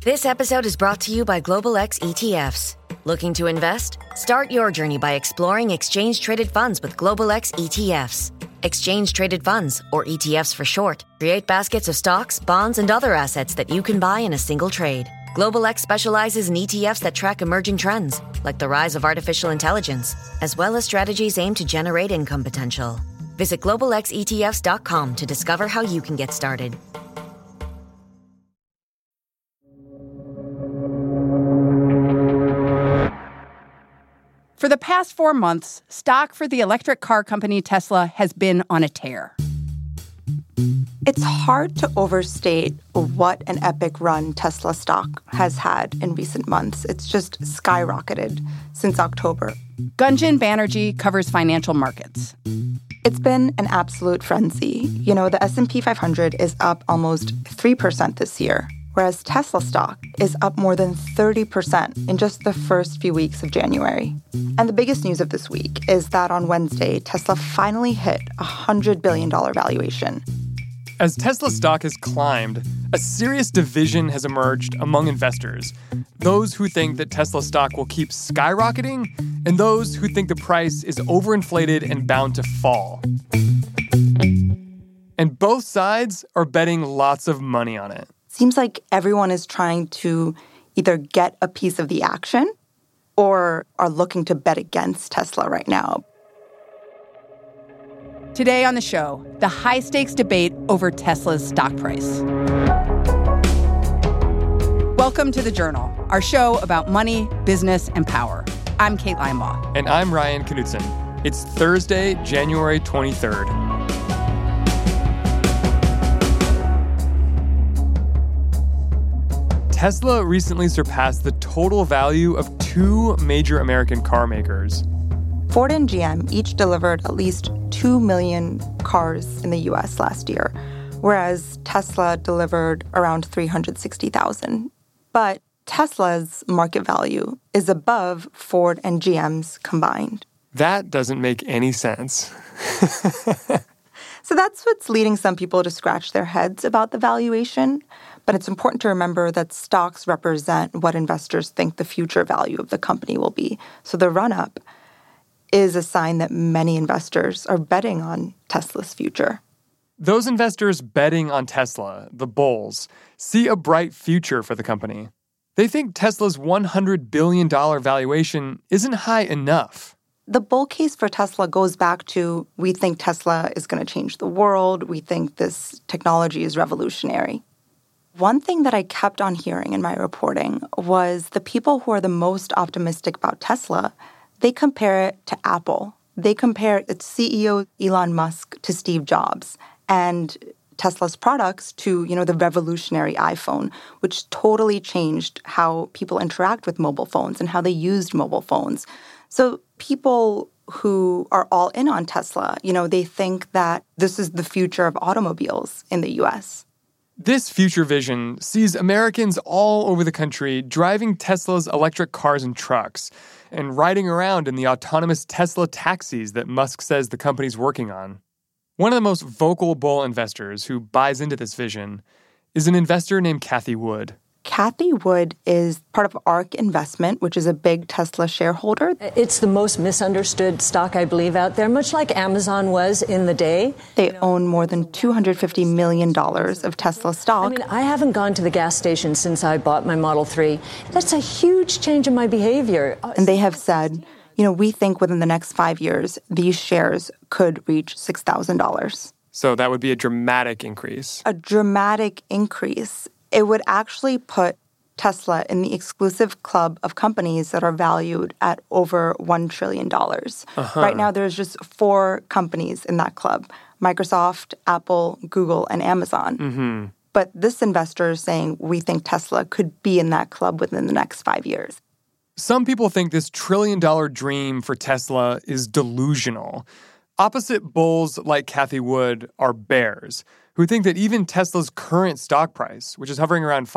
This episode is brought to you by Global X ETFs. Looking to invest? Start your journey by exploring exchange-traded funds with Global X ETFs. Exchange-traded funds, or ETFs for short, create baskets of stocks, bonds, and other assets that you can buy in a single trade. Global X specializes in ETFs that track emerging trends, like the rise of artificial intelligence, as well as strategies aimed to generate income potential. Visit globalxetfs.com to discover how you can get started. For the past 4 months, stock for the electric car company Tesla has been on a tear. It's hard to overstate what an epic run Tesla stock has had in recent months. It's just skyrocketed since October. Gunjan Banerjee covers financial markets. It's been an absolute frenzy. You know, the S&P 500 is up almost 3% this year, whereas Tesla stock is up more than 30% in just the first few weeks of January. And the biggest news of this week is that on Wednesday, Tesla finally hit a $100 billion valuation. As Tesla stock has climbed, a serious division has emerged among investors. Those who think that Tesla stock will keep skyrocketing, and those who think the price is overinflated and bound to fall. And both sides are betting lots of money on it. Seems like everyone is trying to either get a piece of the action or are looking to bet against Tesla right now. Today on the show, the high-stakes debate over Tesla's stock price. Welcome to The Journal, our show about money, business, and power. I'm Kate Linebaugh. And I'm Ryan Knutson. It's Thursday, January 23rd. Tesla recently surpassed the total value of two major American car makers. Ford and GM each delivered at least 2 million cars in the U.S. last year, whereas Tesla delivered around 360,000. But Tesla's market value is above Ford and GM's combined. That doesn't make any sense. So that's what's leading some people to scratch their heads about the valuation. But it's important to remember that stocks represent what investors think the future value of the company will be. So the run-up is a sign that many investors are betting on Tesla's future. Those investors betting on Tesla, the bulls, see a bright future for the company. They think Tesla's $100 billion valuation isn't high enough. The bull case for Tesla goes back to, we think Tesla is going to change the world. We think this technology is revolutionary. One thing that I kept on hearing in my reporting was the people who are the most optimistic about Tesla, they compare it to Apple. They compare its CEO, Elon Musk, to Steve Jobs, and Tesla's products to, the revolutionary iPhone, which totally changed how people interact with mobile phones and how they used mobile phones. So people who are all in on Tesla, they think that this is the future of automobiles in the U.S. This future vision sees Americans all over the country driving Tesla's electric cars and trucks and riding around in the autonomous Tesla taxis that Musk says the company's working on. One of the most vocal bull investors who buys into this vision is an investor named Cathie Wood. Cathie Wood is part of ARK Investment, which is a big Tesla shareholder. It's the most misunderstood stock, I believe, out there, much like Amazon was in the day. They own more than $250 million of Tesla stock. I haven't gone to the gas station since I bought my Model 3. That's a huge change in my behavior. And they have said, we think within the next 5 years, these shares could reach $6,000. So that would be a dramatic increase. A dramatic increase. It would actually put Tesla in the exclusive club of companies that are valued at over $1 trillion. Right now, there's just 4 companies in that club: Microsoft, Apple, Google, and Amazon. But this investor is saying we think Tesla could be in that club within the next 5 years. Some people think this trillion-dollar dream for Tesla is delusional. Opposite bulls like Cathie Wood are bears, who think that even Tesla's current stock price, which is hovering around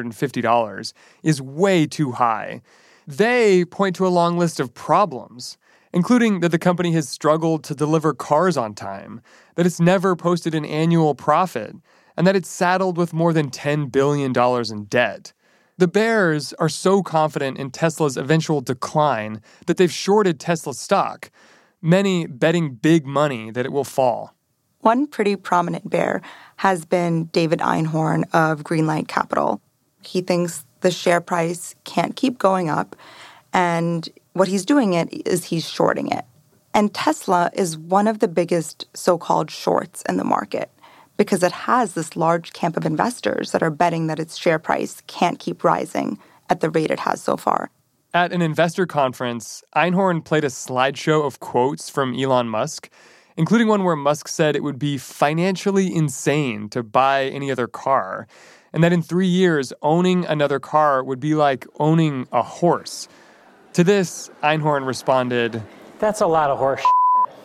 $550, is way too high. They point to a long list of problems, including that the company has struggled to deliver cars on time, that it's never posted an annual profit, and that it's saddled with more than $10 billion in debt. The bears are so confident in Tesla's eventual decline that they've shorted Tesla stock, many betting big money that it will fall. One pretty prominent bear has been David Einhorn of Greenlight Capital. He thinks the share price can't keep going up, and what he's doing is he's shorting it. And Tesla is one of the biggest so-called shorts in the market, because it has this large camp of investors that are betting that its share price can't keep rising at the rate it has so far. At an investor conference, Einhorn played a slideshow of quotes from Elon Musk, including one where Musk said it would be financially insane to buy any other car, and that in 3 years, owning another car would be like owning a horse. To this, Einhorn responded, "That's a lot of horse shit."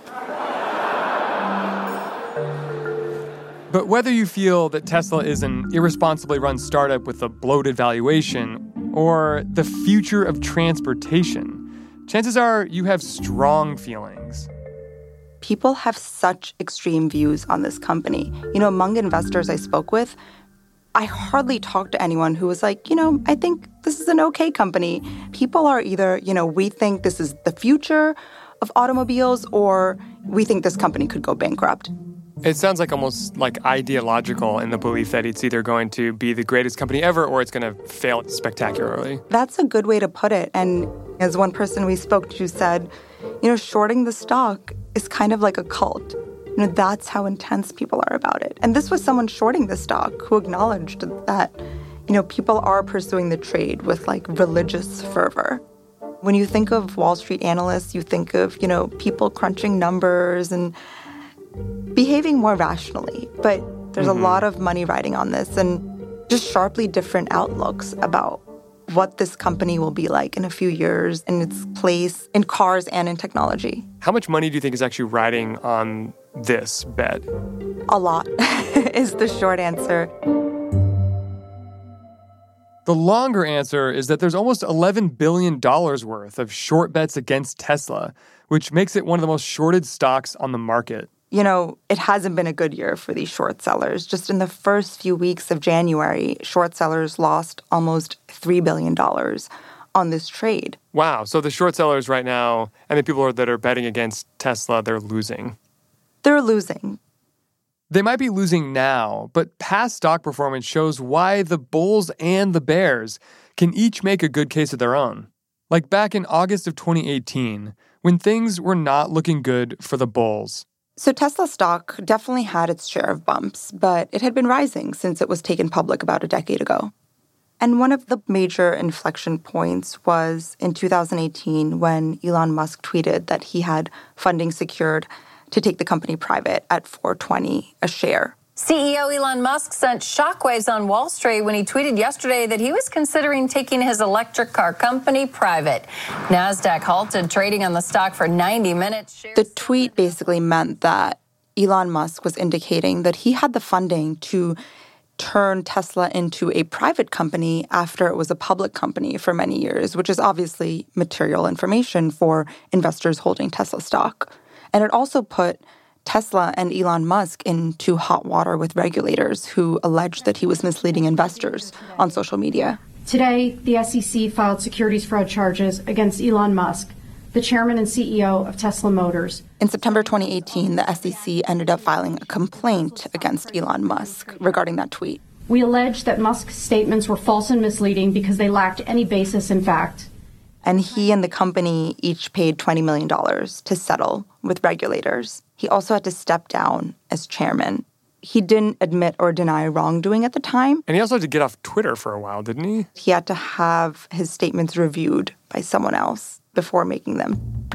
But whether you feel that Tesla is an irresponsibly run startup with a bloated valuation or the future of transportation, chances are you have strong feelings. People have such extreme views on this company. Among investors I spoke with, I hardly talked to anyone who was like, I think this is an okay company. People are either, we think this is the future of automobiles, or we think this company could go bankrupt. It sounds like almost like ideological in the belief that it's either going to be the greatest company ever or it's going to fail spectacularly. That's a good way to put it. And as one person we spoke to said, shorting the stock is kind of like a cult. That's how intense people are about it. And this was someone shorting the stock who acknowledged that, people are pursuing the trade with religious fervor. When you think of Wall Street analysts, you think of, people crunching numbers and behaving more rationally. But there's a lot of money riding on this and just sharply different outlooks about what this company will be like in a few years and its place in cars and in technology. How much money do you think is actually riding on this bet? A lot is the short answer. The longer answer is that there's almost $11 billion worth of short bets against Tesla, which makes it one of the most shorted stocks on the market. It hasn't been a good year for these short sellers. Just in the first few weeks of January, short sellers lost almost $3 billion on this trade. Wow. So the short sellers right now, and the people that are betting against Tesla, they're losing. They're losing. They might be losing now, but past stock performance shows why the bulls and the bears can each make a good case of their own. Like back in August of 2018, when things were not looking good for the bulls. So Tesla stock definitely had its share of bumps, but it had been rising since it was taken public about a decade ago. And one of the major inflection points was in 2018 when Elon Musk tweeted that he had funding secured to take the company private at $4.20 a share. CEO Elon Musk sent shockwaves on Wall Street when he tweeted yesterday that he was considering taking his electric car company private. NASDAQ halted trading on the stock for 90 minutes. The tweet basically meant that Elon Musk was indicating that he had the funding to turn Tesla into a private company after it was a public company for many years, which is obviously material information for investors holding Tesla stock. And it also put Tesla and Elon Musk into hot water with regulators who alleged that he was misleading investors on social media. Today, the SEC filed securities fraud charges against Elon Musk, the chairman and CEO of Tesla Motors. In September 2018, the SEC ended up filing a complaint against Elon Musk regarding that tweet. We allege that Musk's statements were false and misleading because they lacked any basis in fact. And he and the company each paid $20 million to settle with regulators. He also had to step down as chairman. He didn't admit or deny wrongdoing at the time. And he also had to get off Twitter for a while, didn't he? He had to have his statements reviewed by someone else before making them.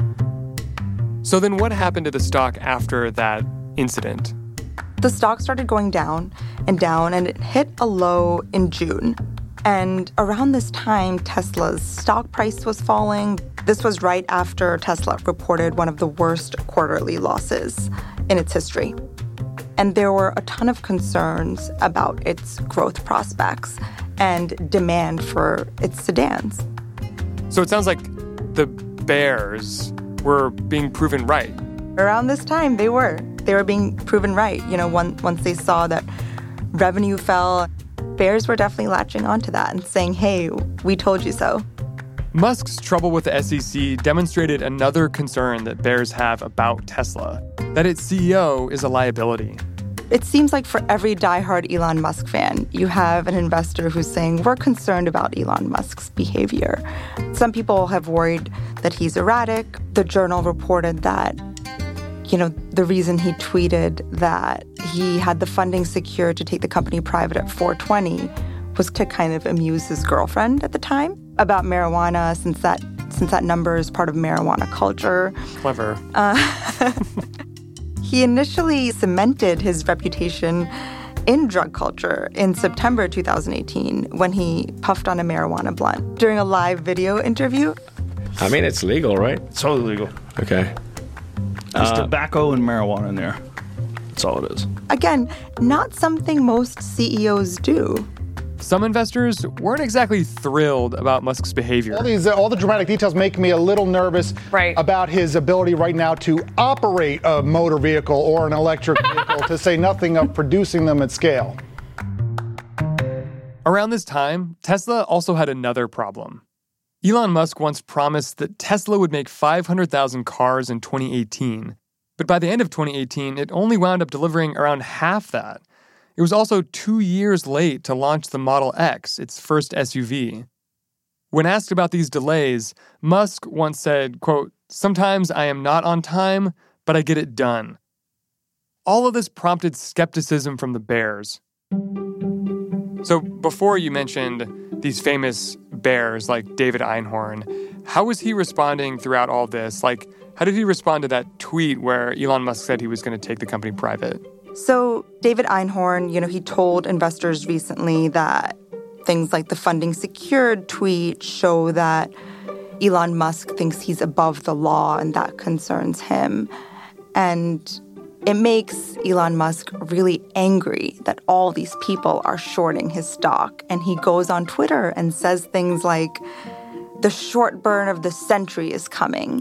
So then what happened to the stock after that incident? The stock started going down, and it hit a low in June. And around this time, Tesla's stock price was falling. This was right after Tesla reported one of the worst quarterly losses in its history. And there were a ton of concerns about its growth prospects and demand for its sedans. So it sounds like the bears were being proven right. Around this time, they were being proven right. Once they saw that revenue fell, bears were definitely latching onto that and saying, hey, we told you so. Musk's trouble with the SEC demonstrated another concern that bears have about Tesla, that its CEO is a liability. It seems like for every diehard Elon Musk fan, you have an investor who's saying, we're concerned about Elon Musk's behavior. Some people have worried that he's erratic. The Journal reported that, the reason he tweeted that he had the funding secured to take the company private at 420 was to kind of amuse his girlfriend at the time about marijuana, since that number is part of marijuana culture. Clever. He initially cemented his reputation in drug culture in September 2018 when he puffed on a marijuana blunt during a live video interview. I mean, it's legal, right? It's totally legal. Okay. There's tobacco and marijuana in there. That's all it is. Again, not something most CEOs do. Some investors weren't exactly thrilled about Musk's behavior. All the dramatic details make me a little nervous about his ability right now to operate a motor vehicle or an electric vehicle, to say nothing of producing them at scale. Around this time, Tesla also had another problem. Elon Musk once promised that Tesla would make 500,000 cars in 2018. But by the end of 2018, it only wound up delivering around half that. It was also 2 years late to launch the Model X, its first SUV. When asked about these delays, Musk once said, quote, "Sometimes I am not on time, but I get it done." All of this prompted skepticism from the bears. So before you mentioned these famous bears like David Einhorn, how was he responding throughout all this? Like, how did he respond to that tweet where Elon Musk said he was going to take the company private? So David Einhorn, he told investors recently that things like the funding secured tweet show that Elon Musk thinks he's above the law and that concerns him. And it makes Elon Musk really angry that all these people are shorting his stock. And he goes on Twitter and says things like, the short burn of the century is coming.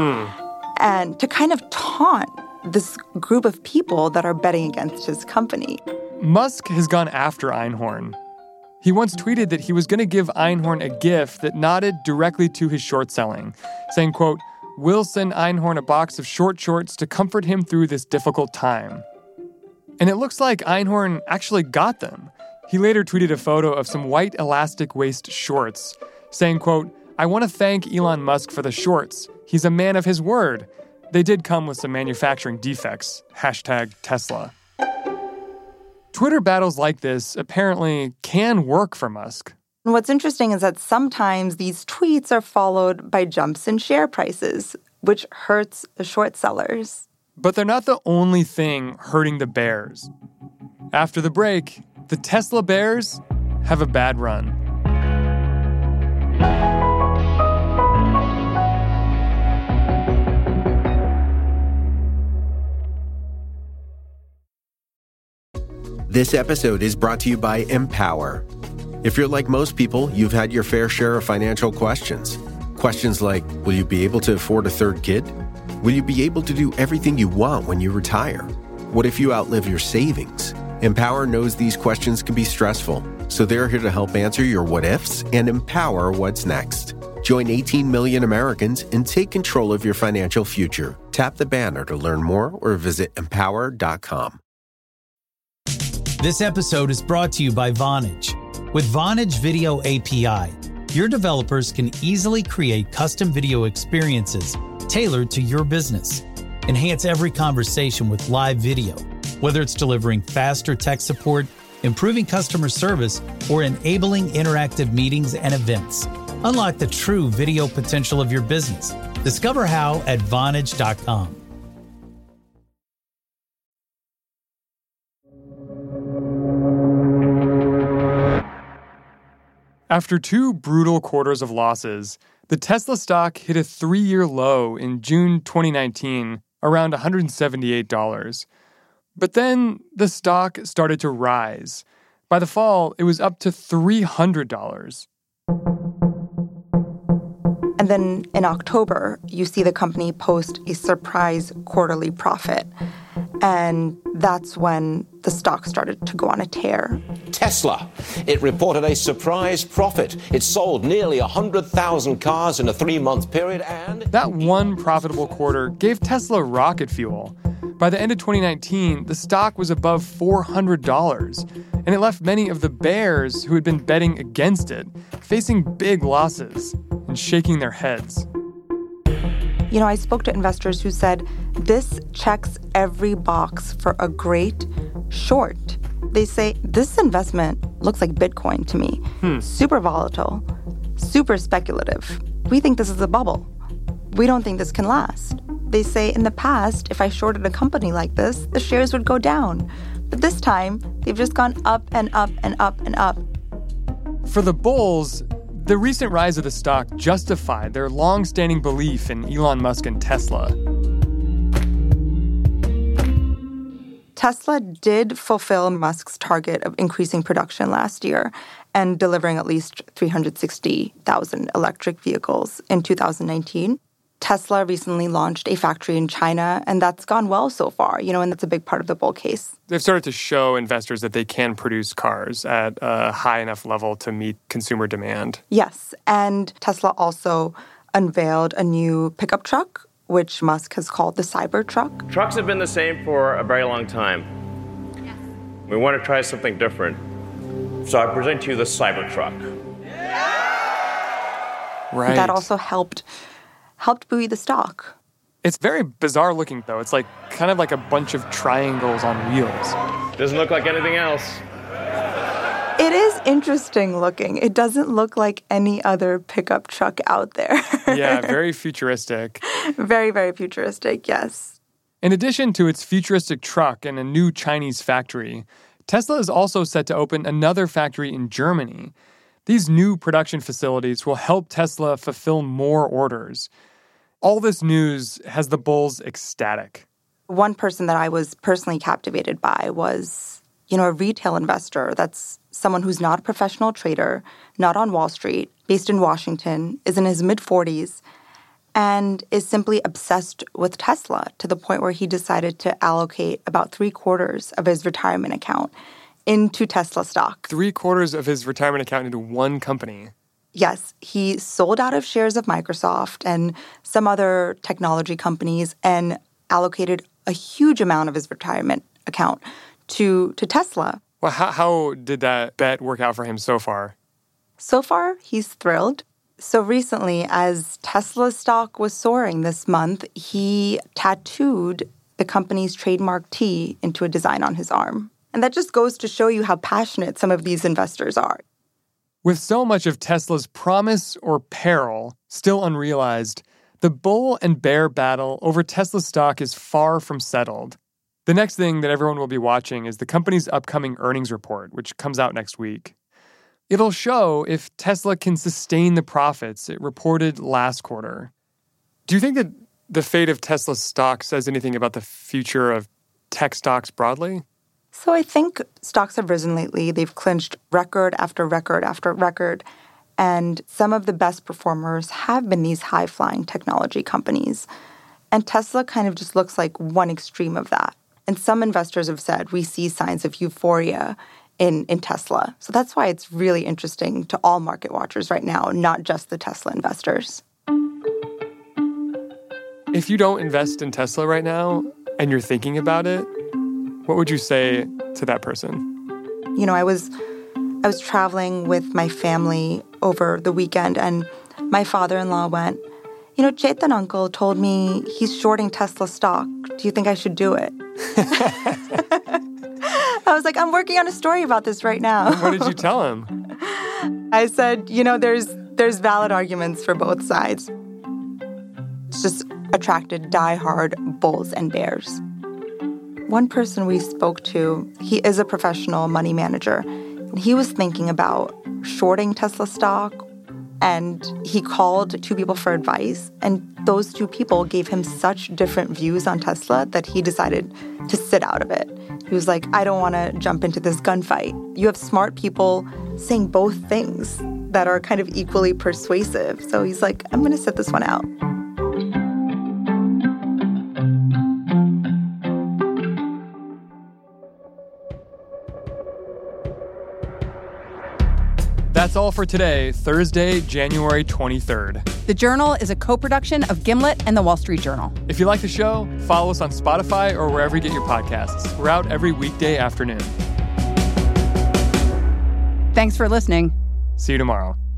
And to kind of taunt this group of people that are betting against his company. Musk has gone after Einhorn. He once tweeted that he was going to give Einhorn a gift that nodded directly to his short selling, saying, quote, "We'll send Einhorn a box of short shorts to comfort him through this difficult time." And it looks like Einhorn actually got them. He later tweeted a photo of some white elastic waist shorts, saying, quote, "I want to thank Elon Musk for the shorts. He's a man of his word. They did come with some manufacturing defects. #Tesla. Twitter battles like this apparently can work for Musk. And what's interesting is that sometimes these tweets are followed by jumps in share prices, which hurts the short sellers. But they're not the only thing hurting the bears. After the break, the Tesla bears have a bad run. This episode is brought to you by Empower. If you're like most people, you've had your fair share of financial questions. Questions like, will you be able to afford a third kid? Will you be able to do everything you want when you retire? What if you outlive your savings? Empower knows these questions can be stressful, so they're here to help answer your what-ifs and empower what's next. Join 18 million Americans and take control of your financial future. Tap the banner to learn more or visit empower.com. This episode is brought to you by Vonage. With Vonage Video API, your developers can easily create custom video experiences tailored to your business. Enhance every conversation with live video, whether it's delivering faster tech support, improving customer service, or enabling interactive meetings and events. Unlock the true video potential of your business. Discover how at Vonage.com. After 2 brutal quarters of losses, the Tesla stock hit a 3-year low in June 2019, around $178. But then the stock started to rise. By the fall, it was up to $300. And then in October, you see the company post a surprise quarterly profit. And that's when the stock started to go on a tear. Tesla. It reported a surprise profit. It sold nearly 100,000 cars in a 3-month period, and... That one profitable quarter gave Tesla rocket fuel. By the end of 2019, the stock was above $400, and it left many of the bears who had been betting against it facing big losses and shaking their heads. You know, I spoke to investors who said, this checks every box for a great short. They say, this investment looks like Bitcoin to me. Super volatile, super speculative. We think this is a bubble. We don't think this can last. They say, in the past, if I shorted a company like this, the shares would go down. But this time, they've just gone up and up and up and up. For the bulls, the recent rise of the stock justified their long-standing belief in Elon Musk and Tesla. Tesla did fulfill Musk's target of increasing production last year and delivering at least 360,000 electric vehicles in 2019. Tesla recently launched a factory in China, and that's gone well so far, and that's a big part of the bull case. They've started to show investors that they can produce cars at a high enough level to meet consumer demand. Yes, and Tesla also unveiled a new pickup truck, which Musk has called the Cybertruck. Trucks have been the same for a very long time. Yes. We want to try something different. So I present to you the Cybertruck. Right. That also helped buoy the stock. It's very bizarre looking, though. It's kind of like a bunch of triangles on wheels. Doesn't look like anything else. It is interesting looking. It doesn't look like any other pickup truck out there. Yeah, very futuristic. Very, very futuristic, yes. In addition to its futuristic truck and a new Chinese factory, Tesla is also set to open another factory in Germany. These new production facilities will help Tesla fulfill more orders. All this news has the bulls ecstatic. One person that I was personally captivated by was, a retail investor. That's someone who's not a professional trader, not on Wall Street, based in Washington, is in his mid-40s, and is simply obsessed with Tesla to the point where he decided to allocate about 3/4 of his retirement account into Tesla stock. 3/4 of his retirement account into one company. Yes, he sold out of shares of Microsoft and some other technology companies and allocated a huge amount of his retirement account to Tesla. Well, how did that bet work out for him so far? So far, he's thrilled. So recently, as Tesla stock was soaring this month, he tattooed the company's trademark T into a design on his arm. And that just goes to show you how passionate some of these investors are. With so much of Tesla's promise or peril still unrealized, the bull and bear battle over Tesla stock is far from settled. The next thing that everyone will be watching is the company's upcoming earnings report, which comes out next week. It'll show if Tesla can sustain the profits it reported last quarter. Do you think that the fate of Tesla stock says anything about the future of tech stocks broadly? So I think stocks have risen lately. They've clinched record after record after record. And some of the best performers have been these high-flying technology companies. And Tesla kind of just looks like one extreme of that. And some investors have said we see signs of euphoria in Tesla. So that's why it's really interesting to all market watchers right now, not just the Tesla investors. If you don't invest in Tesla right now and you're thinking about it, what would you say to that person? I was traveling with my family over the weekend, and my father-in-law went, Chetan uncle told me he's shorting Tesla stock. Do you think I should do it? I was like, I'm working on a story about this right now. What did you tell him? I said, there's valid arguments for both sides. It's just attracted diehard bulls and bears. One person we spoke to, he is a professional money manager, and he was thinking about shorting Tesla stock, and he called 2 people for advice, and those 2 people gave him such different views on Tesla that he decided to sit out of it. He was like, I don't want to jump into this gunfight. You have smart people saying both things that are kind of equally persuasive. So he's like, I'm going to sit this one out. that's all for today, Thursday, January 23rd. The Journal is a co-production of Gimlet and The Wall Street Journal. If you like the show, follow us on Spotify or wherever you get your podcasts. We're out every weekday afternoon. Thanks for listening. See you tomorrow.